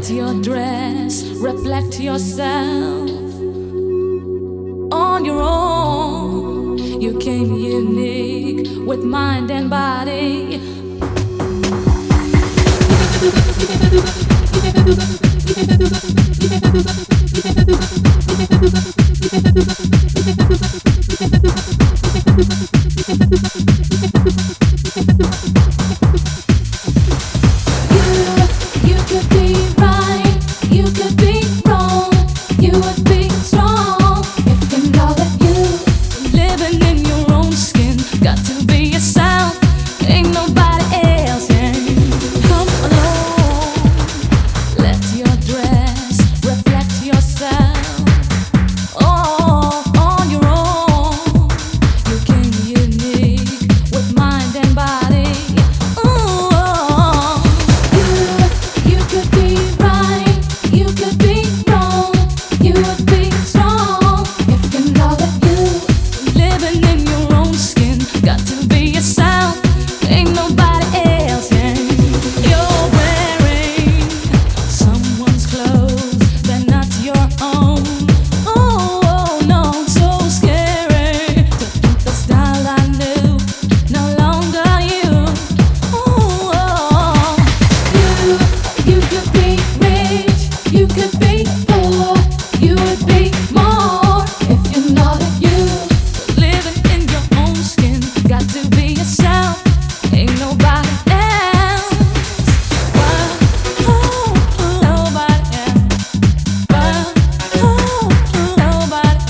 Let your dress reflect yourself on your own. You came unique with mind and body. You could be right, you could be wrong, you would be strong if you know that you living in your own skin. Got to be yourself, ain't nobody else. Yeah. Come along, let your dress reflect yourself. Oh, on your own, you came unique with mind and body. You could be right, you could be wrong, you would be strong if you know that you living in your own skin. Got to be yourself, ain't nobody else. Yeah. You're wearing someone's clothes, they're not your own. Oh no, so scary to think the style I knew no longer you. You could be rich, you could be poor, you would be more if you know that you living in your own skin. Got to be yourself, ain't nobody else. Nobody else. Nobody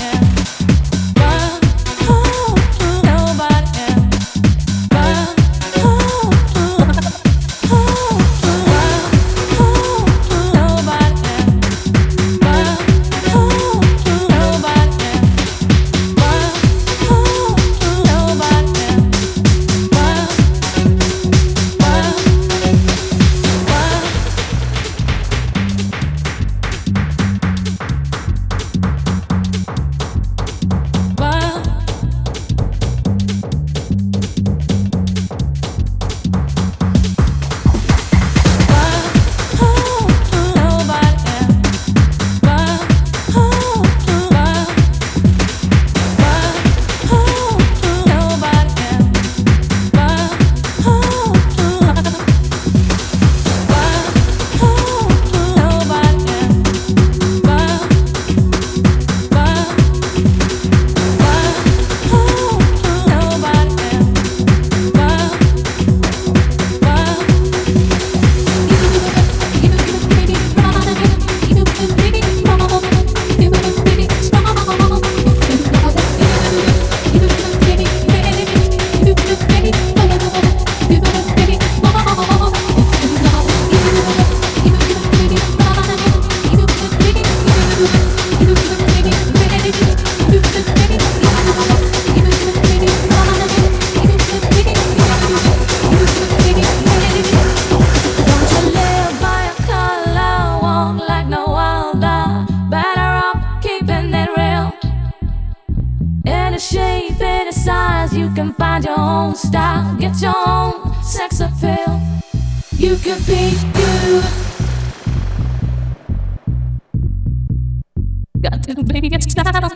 shape, any size, you can find your own style, get your own sex appeal. You could be you. Got to be yourself.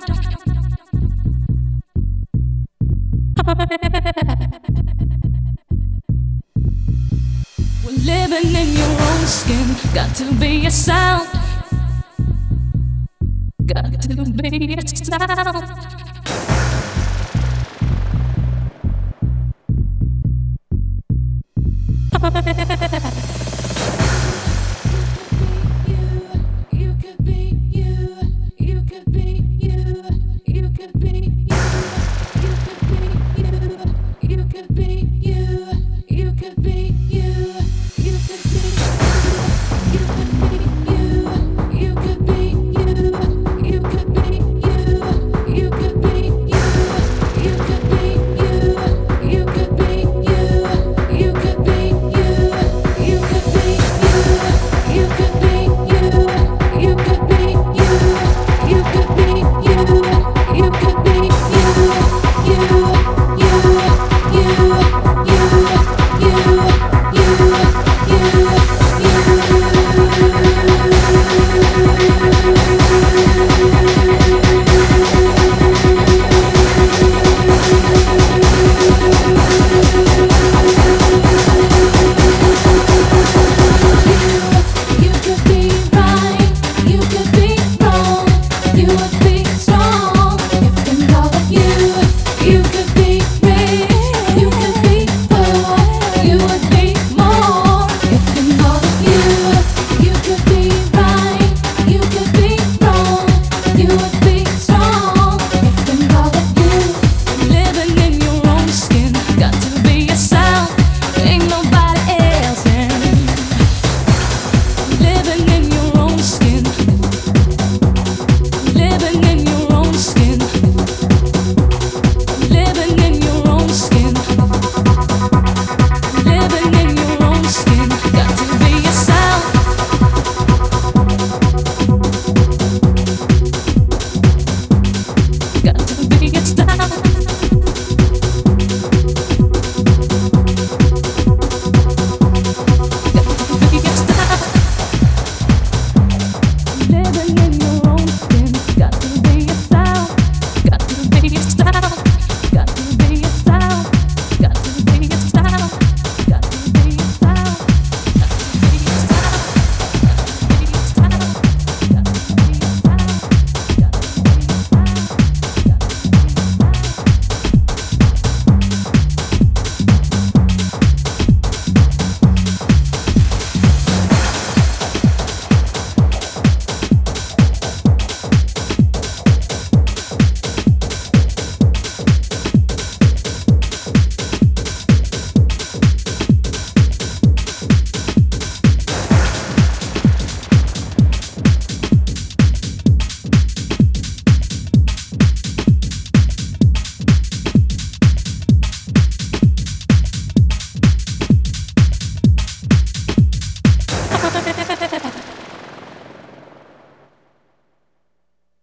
We're living in your own skin. Got to be yourself. Got to be yourself.